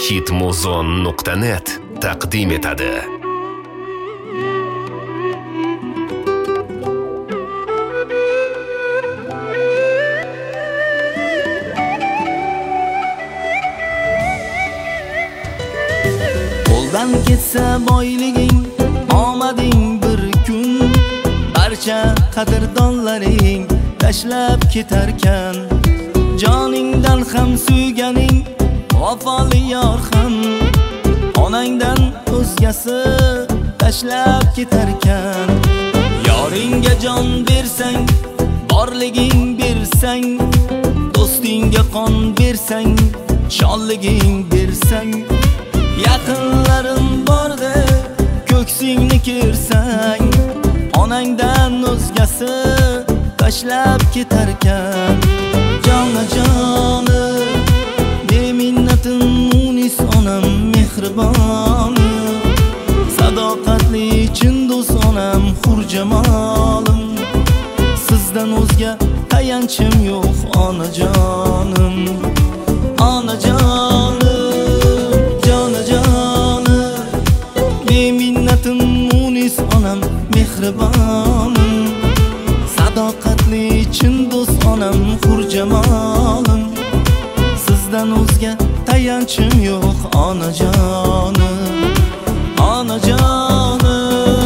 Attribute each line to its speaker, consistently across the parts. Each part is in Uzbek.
Speaker 1: hitmuzon.net taqdim etadi.
Speaker 2: Qo'ldan ketsa boyliging, omading bir kun, barcha qadrdonlaring tashlab ketarkan. Joningdan ham suyganing vafoli yor ham, onangdan o'zgasi tashlab ketarkan. Yoringga jon bersang, borliging bersang, do'stingga qon bersang, shonliging bersang, yaqinlarim borda ko'ksingni kersang, onangdan o'zgasi tashlab ketarkan. Joni beminnatim munis onam mehriboni, sadoqatli chin do'st onam hurjamolim. Sizdan o'zga tayanchim yo'q onajonim, onajonim, joni beminnatim munis onam mehriboni, sadoqatli chin do'st onam hurjamolim. Sizdan o'zga tayanchim yo'q onajonim, onajonim.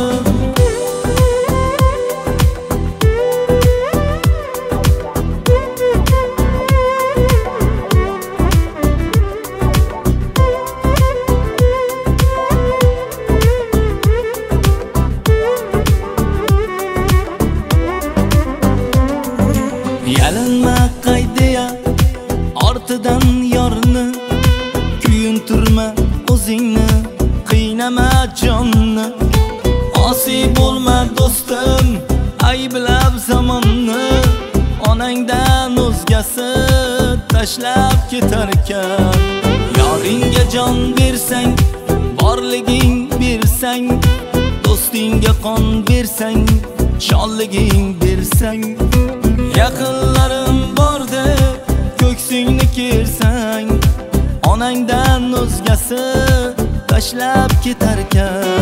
Speaker 2: Yalanma qaydiya ortidan yorni, kuyuntirma o'zingni, qiynama jonni. Osiy bo'lma do'stim, ayblab zamonni, onangdan o'zgasi tashlab ketarkan. Yoringga jon bersang, borliging bersang, do'stingga qon bersang, shonliging bersang, yaqinlarim borda ko'ksingni kersang, onangdan o'zgasi tashlab ketarkan.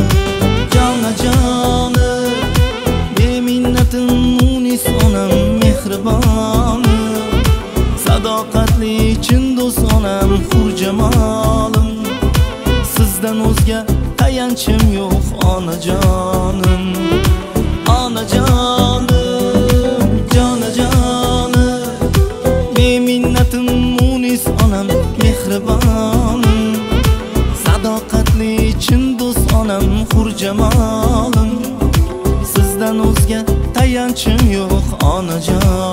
Speaker 2: Joni beminnatim munis onam mehriboni, sadoqatli chin do'st onam hurjamolim. Sizdan o'zga tayanchim yo'q onajonim, onajonim, joni beminnatim munis onam mehriboni, sadoqatli chin do'st onam hurjamolim. Sizdan o'zga tayanchim yo'q onajonim.